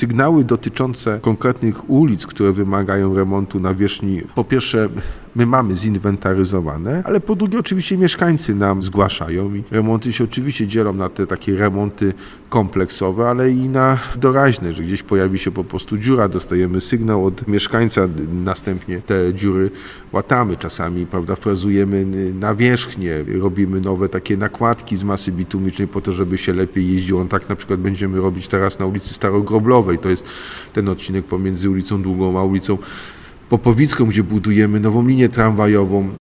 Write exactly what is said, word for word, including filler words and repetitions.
sygnały dotyczące konkretnych ulic, które wymagają remontu nawierzchni, po pierwsze my mamy zinwentaryzowane, ale po drugie oczywiście mieszkańcy nam zgłaszają i remonty się oczywiście dzielą na te takie remonty kompleksowe, ale i na doraźne, że gdzieś pojawi się po prostu dziura, dostajemy sygnał od mieszkańca, następnie te dziury łatamy, czasami, prawda, frazujemy nawierzchnię, robimy nowe takie nakładki z masy bitumicznej po to, żeby się lepiej jeździło. Tak na przykład będziemy robić teraz na ulicy Starogroblowej, to jest ten odcinek pomiędzy ulicą Długą a ulicą Popowicką, gdzie budujemy nową linię tramwajową.